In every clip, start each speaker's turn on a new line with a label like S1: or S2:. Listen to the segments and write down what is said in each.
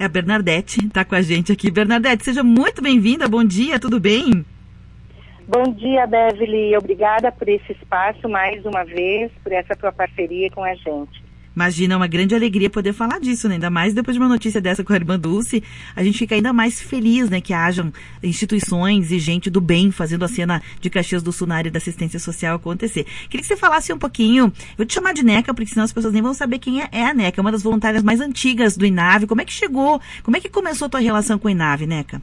S1: a Bernadette está com a gente aqui. Bernadette, seja muito bem-vinda, bom dia, tudo bem?
S2: Bom dia, Beverly, obrigada por esse espaço mais uma vez, por essa tua parceria com a gente.
S1: Imagina, é uma grande alegria poder falar disso, né? Ainda mais depois de uma notícia dessa com a irmã Dulce, a gente fica ainda mais feliz, né? Que hajam instituições e gente do bem fazendo a cena de Caxias do Sul na área da assistência social acontecer. Queria que você falasse um pouquinho, vou te chamar de Neca, porque senão as pessoas nem vão saber quem é a Neca, uma das voluntárias mais antigas do INAVE. Como é que chegou, como é que começou a tua relação com o INAVE, Neca?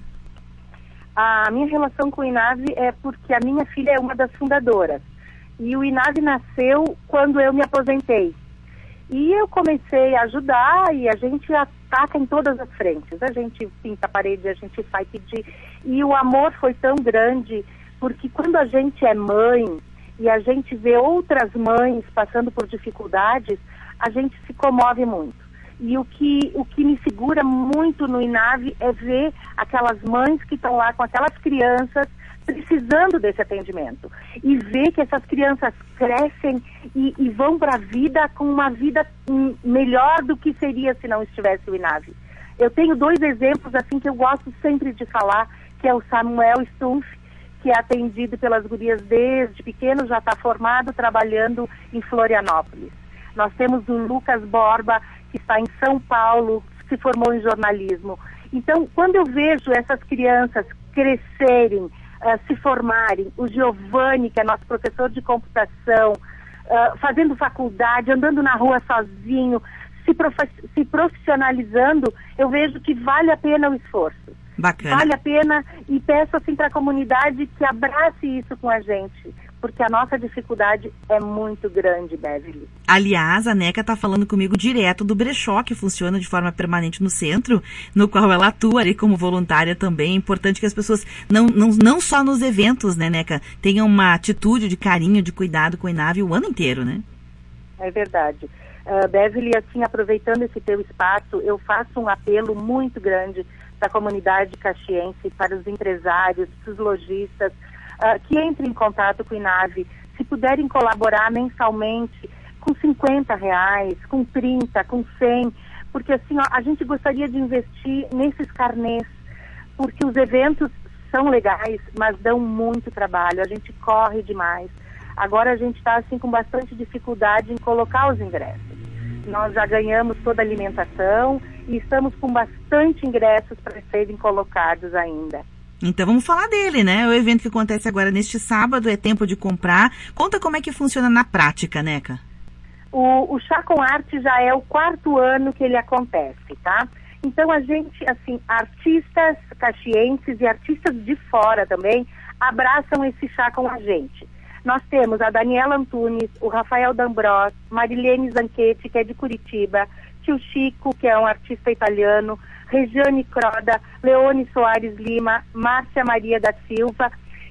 S2: A minha relação com o INAVE é porque a minha filha é uma das fundadoras. E o INAVE nasceu quando eu me aposentei. E eu comecei a ajudar e a gente ataca em todas as frentes. A gente pinta a parede, a gente vai pedir. E o amor foi tão grande, porque quando a gente é mãe e a gente vê outras mães passando por dificuldades, a gente se comove muito. E o que me segura muito no INAVE é ver aquelas mães que estão lá com aquelas crianças precisando desse atendimento. E ver que essas crianças crescem e vão para a vida com uma vida melhor do que seria se não estivesse o INAVE. Eu tenho 2 exemplos assim que eu gosto sempre de falar, que é o Samuel Stumpf, que é atendido pelas gurias desde pequeno, já está formado, trabalhando em Florianópolis. Nós temos o Lucas Borba, que está em São Paulo, se formou em jornalismo. Então, quando eu vejo essas crianças crescerem, se formarem, o Giovanni, que é nosso professor de computação, fazendo faculdade, andando na rua sozinho, se profissionalizando, eu vejo que vale a pena o esforço.
S1: Bacana.
S2: Vale a pena, e peço assim para a comunidade que abrace isso com a gente, porque a nossa dificuldade é muito grande, Beverly.
S1: Aliás, a Neca está falando comigo direto do brechó, que funciona de forma permanente no centro, no qual ela atua ali como voluntária também. É importante que as pessoas, não só nos eventos, né, Neca, tenham uma atitude de carinho, de cuidado com o INAVE o ano inteiro, né? É
S2: verdade. Beverly, assim, aproveitando esse teu espaço, eu faço um apelo muito grande para a comunidade caxiense, para os empresários, para os lojistas, que entrem em contato com o INAVE, se puderem colaborar mensalmente com R$50, com 30, com 100, porque assim, a gente gostaria de investir nesses carnês, porque os eventos são legais, mas dão muito trabalho, a gente corre demais. Agora a gente está assim com bastante dificuldade em colocar os ingressos. Nós já ganhamos toda a alimentação e estamos com bastante ingressos para serem colocados ainda.
S1: Então vamos falar dele, né? O evento que acontece agora neste sábado é Tempo de Comprar. Conta como é que funciona na prática, Neca.
S2: O Chá com Arte já é o 4º ano que ele acontece, tá? Então a gente, assim, artistas caxienses e artistas de fora também abraçam esse chá com a gente. Nós temos a Daniela Antunes, o Rafael D'Ambros, Marilene Zanchetti, que é de Curitiba, Tio Chico, que é um artista italiano, Regiane Croda, Leone Soares Lima, Márcia Maria da Silva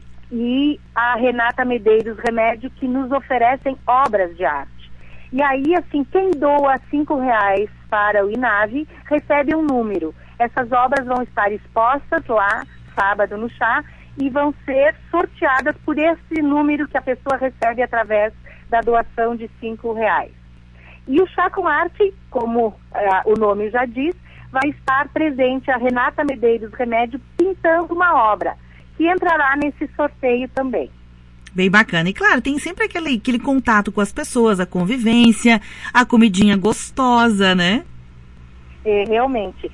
S2: e a Renata Medeiros Remédio, que nos oferecem obras de arte. E aí, assim, quem doa R$5 para o INAVE recebe um número. Essas obras vão estar expostas lá, sábado, no chá, e vão ser sorteadas por esse número que a pessoa recebe através da doação de R$5. E o Chá com Arte, como o nome já diz, vai estar presente a Renata Medeiros Remédio pintando uma obra, que entrará nesse sorteio também.
S1: Bem bacana. E claro, tem sempre aquele contato com as pessoas, a convivência, a comidinha gostosa, né?
S2: Realmente.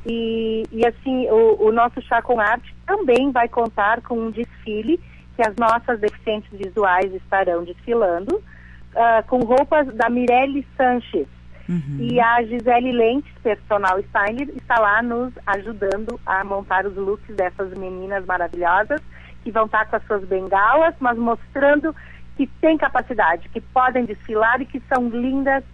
S2: E assim, o nosso Chá com Arte também vai contar com um desfile, que as nossas deficientes visuais estarão desfilando, com roupas da Mirelle Sanches. Uhum. E a Gisele Lentes, personal styler, está lá nos ajudando a montar os looks dessas meninas maravilhosas, que vão estar com as suas bengalas, mas mostrando que tem capacidade, que podem desfilar e que são lindas.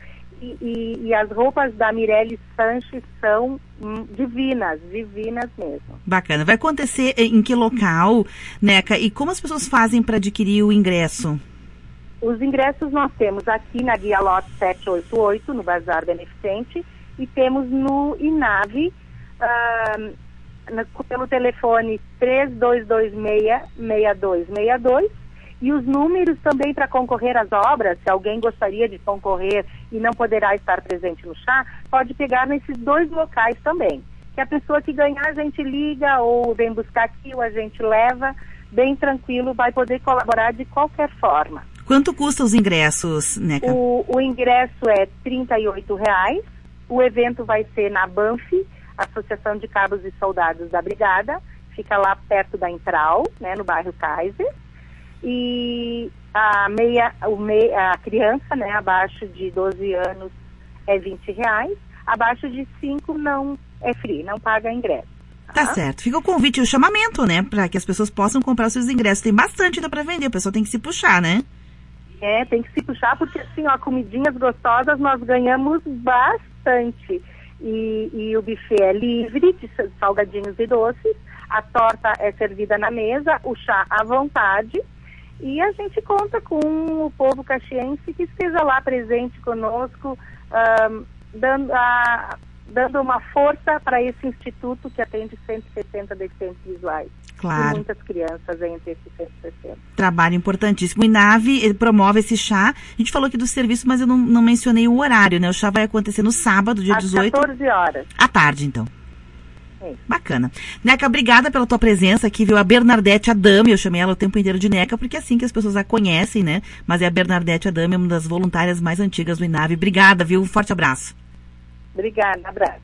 S2: E as roupas da Mirelle Sanches são divinas mesmo.
S1: Bacana. Vai acontecer em que local, Neca? E como as pessoas fazem para adquirir o ingresso?
S2: Os ingressos nós temos aqui na Guia Lote 788, no Bazar Beneficente, e temos no INAVE, pelo telefone 3226-6262, e os números também para concorrer às obras, se alguém gostaria de concorrer e não poderá estar presente no chá, pode pegar nesses 2 locais também. que a pessoa que ganhar a gente liga ou vem buscar aqui ou a gente leva, bem tranquilo, vai poder colaborar de qualquer forma.
S1: Quanto custa os ingressos, Neca?
S2: O ingresso é R$ 38,00. O evento vai ser na BANF, Associação de Cabos e Soldados da Brigada. Fica lá perto da Intral, né, no bairro Kaiser. E a criança, né, abaixo de 12 anos é R$ 20,00. Abaixo de 5 não é free, não paga ingresso.
S1: Tá certo. Fica o convite e o chamamento, né, para que as pessoas possam comprar os seus ingressos. Tem bastante ainda para vender, o pessoal tem que se puxar, né?
S2: Tem que se puxar, porque assim, ó, comidinhas gostosas nós ganhamos bastante. E o buffet é livre de salgadinhos e doces, a torta é servida na mesa, o chá à vontade, e a gente conta com o povo caxiense que esteja lá presente conosco, dando uma força para esse instituto que atende 160 deficientes visuais.
S1: Claro.
S2: E muitas crianças entre esses 160.
S1: Trabalho importantíssimo. O INAVE, ele promove esse chá. A gente falou aqui do serviço, mas eu não mencionei o horário, né? O chá vai acontecer no sábado, dia 18.
S2: Às 14 horas.
S1: À tarde, então.
S2: É.
S1: Bacana. Neca, obrigada pela tua presença aqui, viu? A Bernadette Adame, eu chamei ela o tempo inteiro de Neca, porque é assim que as pessoas a conhecem, né? Mas é a Bernadette Adame, uma das voluntárias mais antigas do INAVE. Obrigada, viu? Um forte abraço.
S2: Obrigada, abraço.